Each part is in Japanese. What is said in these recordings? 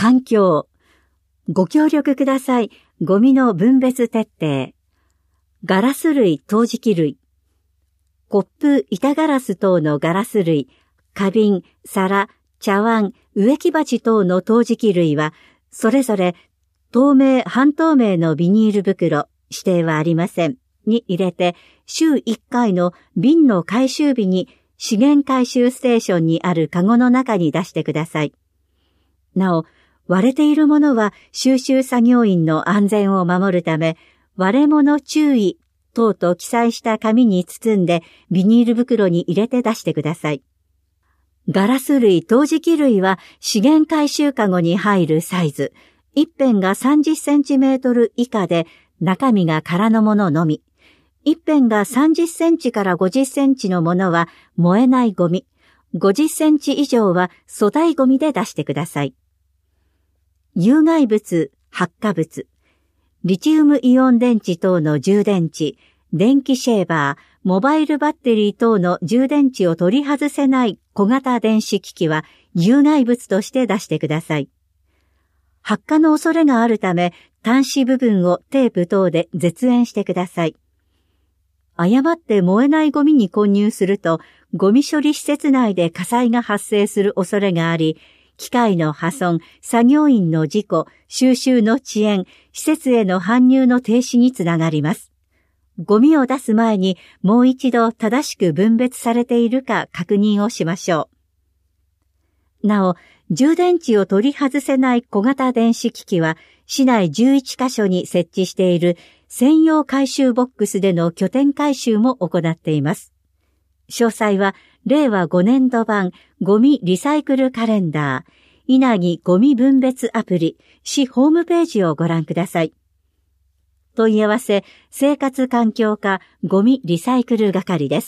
環境。ご協力ください。ゴミの分別徹底。ガラス類、陶磁器類。コップ、板ガラス等のガラス類、花瓶、皿、茶碗、植木鉢等の陶磁器類は、それぞれ透明、半透明のビニール袋、指定はありません、に入れて、週1回の瓶の回収日に資源回収ステーションにあるカゴの中に出してください。なお、割れているものは収集作業員の安全を守るため、割れ物注意等と記載した紙に包んでビニール袋に入れて出してください。ガラス類、陶磁器類は資源回収カゴに入るサイズ、一辺が30センチメートル以下で中身が空のもののみ、一辺が30センチから50センチのものは燃えないゴミ、50センチ以上は粗大ゴミで出してください。有害物、発火物、リチウムイオン電池等の充電池、電気シェーバー、モバイルバッテリー等の充電池を取り外せない小型電子機器は有害物として出してください。発火の恐れがあるため、端子部分をテープ等で絶縁してください。誤って燃えないゴミに混入すると、ゴミ処理施設内で火災が発生する恐れがあり、機械の破損、作業員の事故、収集の遅延、施設への搬入の停止につながります。ゴミを出す前にもう一度正しく分別されているか確認をしましょう。なお、充電池を取り外せない小型電子機器は、市内11カ所に設置している専用回収ボックスでの拠点回収も行っています。詳細は、令和5年度版ゴミリサイクルカレンダー、稲城ゴミ分別アプリ、市ホームページをご覧ください。問い合わせ、生活環境課ゴミリサイクル係です。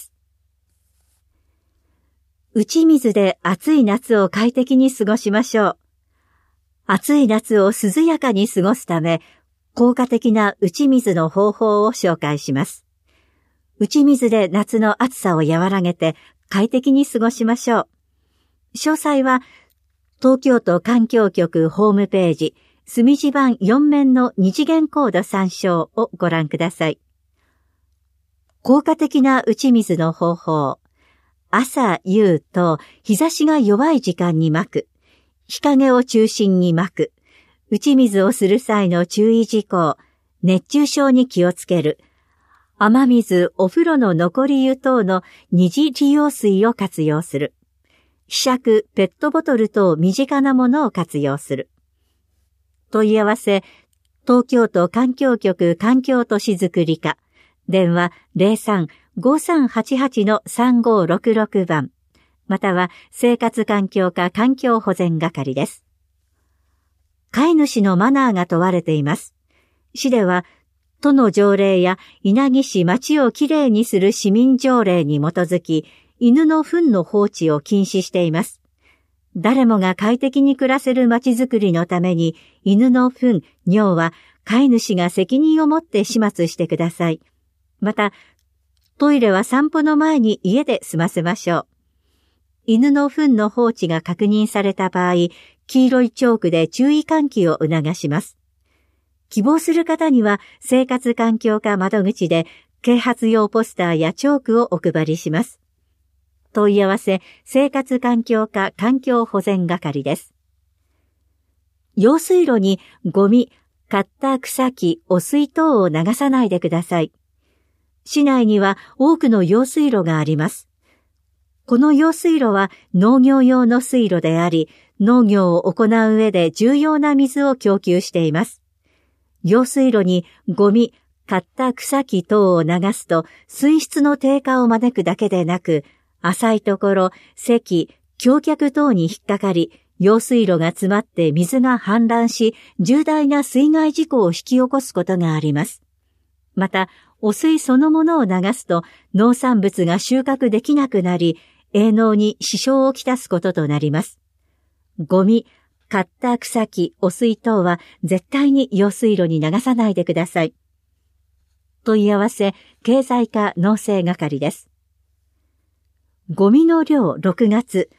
打ち水で暑い夏を快適に過ごしましょう。暑い夏を涼やかに過ごすため、効果的な打ち水の方法を紹介します。打ち水で夏の暑さを和らげて快適に過ごしましょう。詳細は、東京都環境局ホームページ、墨字版4面の二次元コード参照をご覧ください。効果的な打ち水の方法。朝、夕と日差しが弱い時間に撒く。日陰を中心に撒く。打ち水をする際の注意事項。熱中症に気をつける。雨水、お風呂の残り湯等の二次利用水を活用する。柄杓、ペットボトル等身近なものを活用する。問い合わせ、東京都環境局環境都市づくり課。電話 03-5388-3566 番。または、生活環境課環境保全係です。飼い主のマナーが問われています。市では、都の条例や稲城市町をきれいにする市民条例に基づき、犬の糞の放置を禁止しています。誰もが快適に暮らせる町づくりのために、犬の糞、尿は飼い主が責任を持って始末してください。また、トイレは散歩の前に家で済ませましょう。犬の糞の放置が確認された場合、黄色いチョークで注意喚起を促します。希望する方には生活環境課窓口で啓発用ポスターやチョークをお配りします。問い合わせ、生活環境課環境保全係です。用水路にゴミ、刈った草木、汚水等を流さないでください。市内には多くの用水路があります。この用水路は農業用の水路であり、農業を行う上で重要な水を供給しています。用水路にゴミ、刈った草木等を流すと水質の低下を招くだけでなく、浅いところ、堰、橋脚等に引っかかり、用水路が詰まって水が氾濫し、重大な水害事故を引き起こすことがあります。また、汚水そのものを流すと農産物が収穫できなくなり、営農に支障をきたすこととなります。ゴミ、刈った草木、汚水等は絶対に用水路に流さないでください。問い合わせ、経済課農政係です。ゴミの量6月、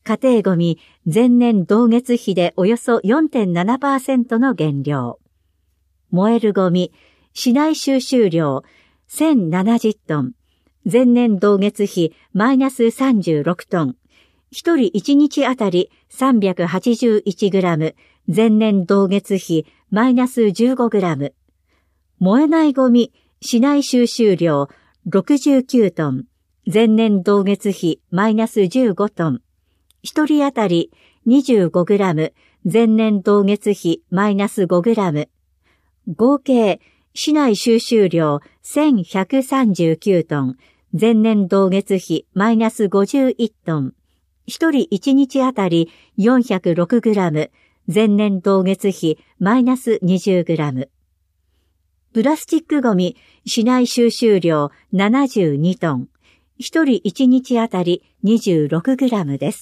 家庭ごみ前年同月比でおよそ 4.7% の減量。燃えるごみ市内収集量1070トン。前年同月比マイナス36トン。一人1日あたり381グラム。前年同月比マイナス15グラム。燃えないゴミ市内収集量69トン。前年同月比マイナス15トン。一人あたり25グラム。前年同月比マイナス5グラム。合計市内収集量1139トン。前年同月比マイナス51トン。一人1日あたり406グラム。前年同月比マイナス20グラム。プラスチックゴミ市内収集量72トン。一人1日あたり26グラムです。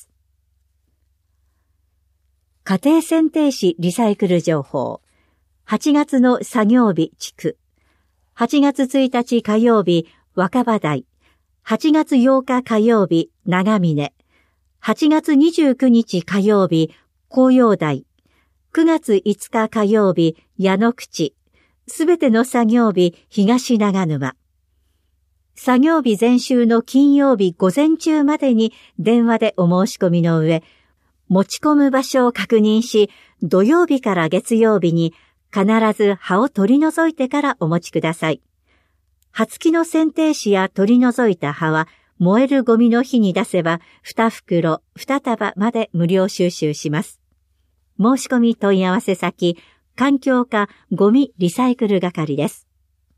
家庭選定士リサイクル情報。8月の作業日地区。8月1日火曜日若葉台。8月8日火曜日長峰。8月29日火曜日紅葉台。9月5日火曜日矢野口。すべての作業日東長沼。作業日前週の金曜日午前中までに電話でお申し込みの上、持ち込む場所を確認し、土曜日から月曜日に必ず葉を取り除いてからお持ちください。葉付きの剪定紙や取り除いた葉は燃えるゴミの日に出せば2袋2束まで無料収集します。申し込み問い合わせ先、環境課ゴミリサイクル係です。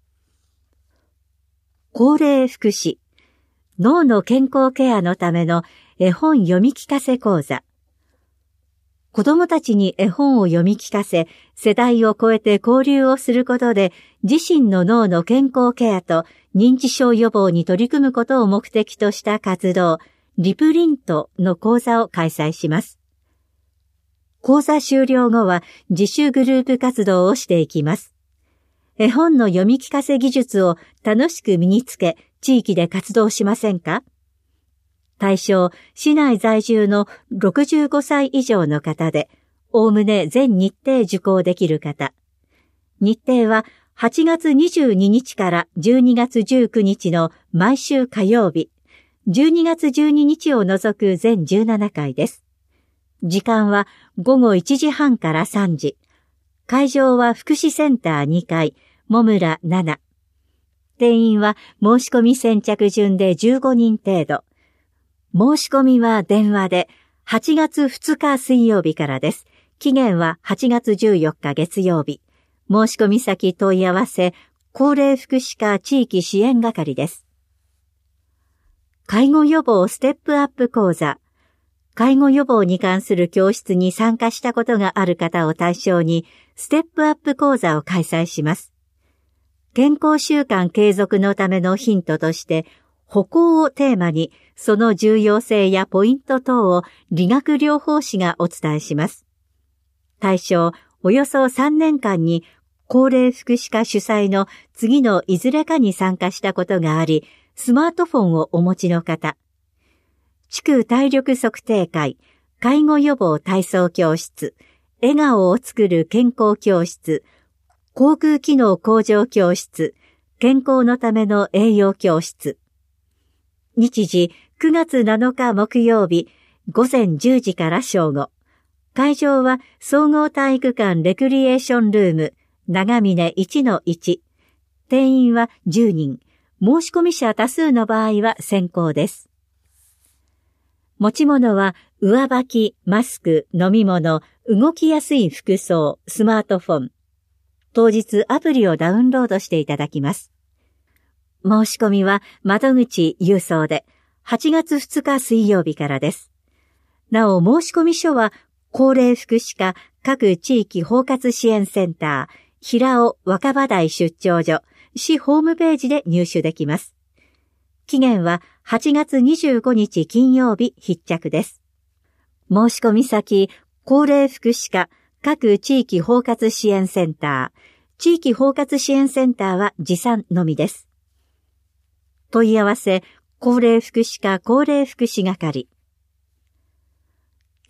高齢福祉、脳の健康ケアのための絵本読み聞かせ講座。子どもたちに絵本を読み聞かせ、世代を超えて交流をすることで、自身の脳の健康ケアと認知症予防に取り組むことを目的とした活動、リプリントの講座を開催します。講座終了後は自主グループ活動をしていきます。絵本の読み聞かせ技術を楽しく身につけ、地域で活動しませんか？対象、市内在住の65歳以上の方で、おおむね全日程受講できる方。日程は8月22日から12月19日の毎週火曜日、12月12日を除く全17回です。時間は午後1時半から3時。会場は福祉センター2階、もむら7。定員は申し込み先着順で15人程度。申し込みは電話で8月2日水曜日からです。期限は8月14日月曜日。申し込み先問い合わせ、高齢福祉課地域支援係です。介護予防ステップアップ講座。介護予防に関する教室に参加したことがある方を対象に、ステップアップ講座を開催します。健康習慣継続のためのヒントとして、歩行をテーマに、その重要性やポイント等を理学療法士がお伝えします。対象、およそ3年間に高齢福祉課主催の次のいずれかに参加したことがあり、スマートフォンをお持ちの方。地区体力測定会、介護予防体操教室、笑顔を作る健康教室、口腔機能向上教室、健康のための栄養教室。日時9月7日木曜日午前10時から正午。会場は総合体育館レクリエーションルーム長峰 1-1。定員は10人。申し込み者多数の場合は先行です。持ち物は上履き、マスク、飲み物、動きやすい服装、スマートフォン。当日アプリをダウンロードしていただきます。申し込みは窓口郵送で8月2日水曜日からです。なお申し込み書は高齢福祉課各地域包括支援センター平尾若葉台出張所市ホームページで入手できます。期限は8月25日金曜日必着です。申し込み先高齢福祉課各地域包括支援センター地域包括支援センターは持参のみです。問い合わせ、高齢福祉課高齢福祉係。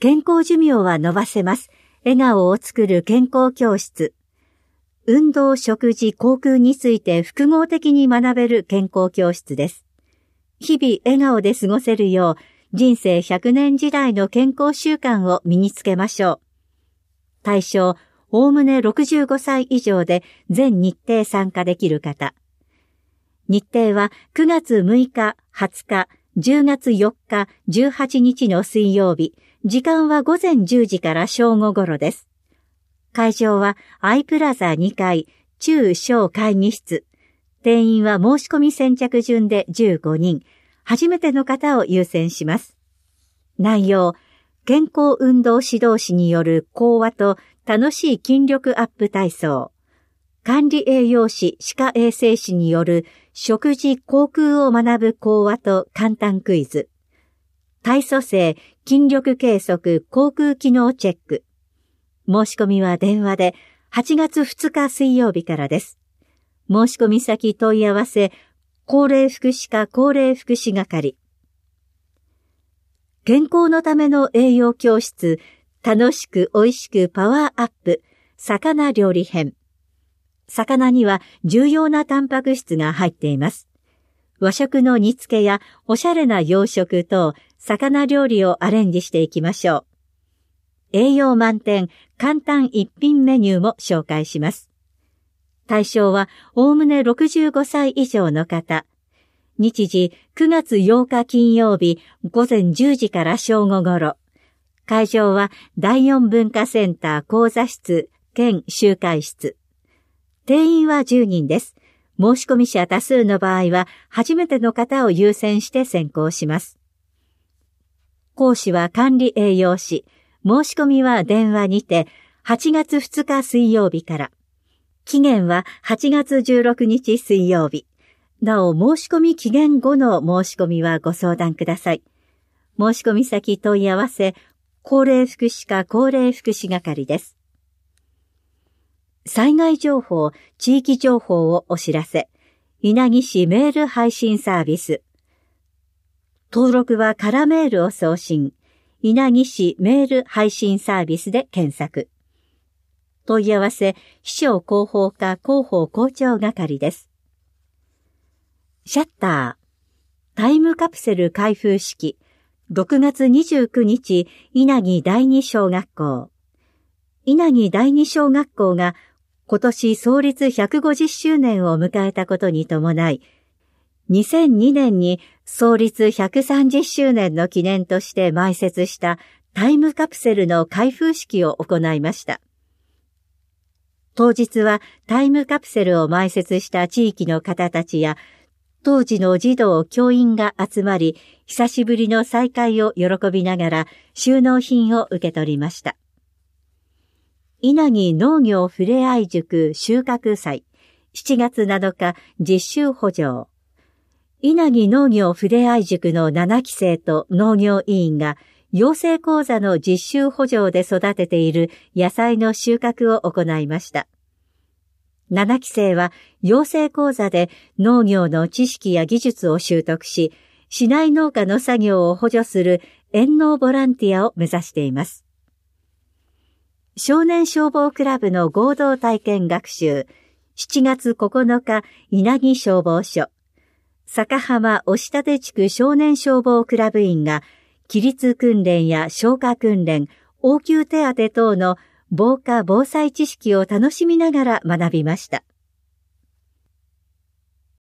健康寿命は伸ばせます。笑顔を作る健康教室。運動、食事、口腔について複合的に学べる健康教室です。日々笑顔で過ごせるよう、人生100年時代の健康習慣を身につけましょう。対象、おおむね65歳以上で全日程参加できる方。日程は9月6日、20日、10月4日、18日の水曜日。時間は午前10時から正午頃です。会場はアイプラザ2階、中小会議室。定員は申し込み先着順で15人。初めての方を優先します。内容、健康運動指導士による講話と楽しい筋力アップ体操。管理栄養士、歯科衛生士による食事・口腔を学ぶ講話と簡単クイズ。体組成、筋力計測、口腔機能チェック。申し込みは電話で8月2日水曜日からです。申し込み先問い合わせ、高齢福祉課高齢福祉係。健康のための栄養教室、楽しく美味しくパワーアップ、魚料理編。魚には重要なタンパク質が入っています。和食の煮付けやおしゃれな洋食等、魚料理をアレンジしていきましょう。栄養満点、簡単一品メニューも紹介します。対象はおおむね65歳以上の方。日時9月8日金曜日午前10時から正午頃。会場は第四文化センター講座室兼集会室。定員は10人です。申し込み者多数の場合は初めての方を優先して選考します。講師は管理栄養士。申し込みは電話にて8月2日水曜日から。期限は8月16日水曜日。なお申し込み期限後の申し込みはご相談ください。申し込み先問い合わせ、高齢福祉課高齢福祉係です。災害情報、地域情報をお知らせ。稲城市メール配信サービス。登録はカラメールを送信。稲城市メール配信サービスで検索。問い合わせ、秘書広報課広報校長係です。シャッター。タイムカプセル開封式。6月29日、稲城第二小学校。稲城第二小学校が今年創立150周年を迎えたことに伴い、2002年に創立130周年の記念として埋設したタイムカプセルの開封式を行いました。当日はタイムカプセルを埋設した地域の方たちや当時の児童・教員が集まり、久しぶりの再会を喜びながら収納品を受け取りました。稲城農業ふれあい塾収穫祭7月7日実習補助。稲城農業ふれあい塾の7期生と農業委員が養成講座の実習補助で育てている野菜の収穫を行いました。7期生は養成講座で農業の知識や技術を習得し、市内農家の作業を補助する園農ボランティアを目指しています。少年消防クラブの合同体験学習、7月9日、稲城消防署。坂浜押立地区少年消防クラブ員が、規律訓練や消火訓練、応急手当等の防火防災知識を楽しみながら学びました。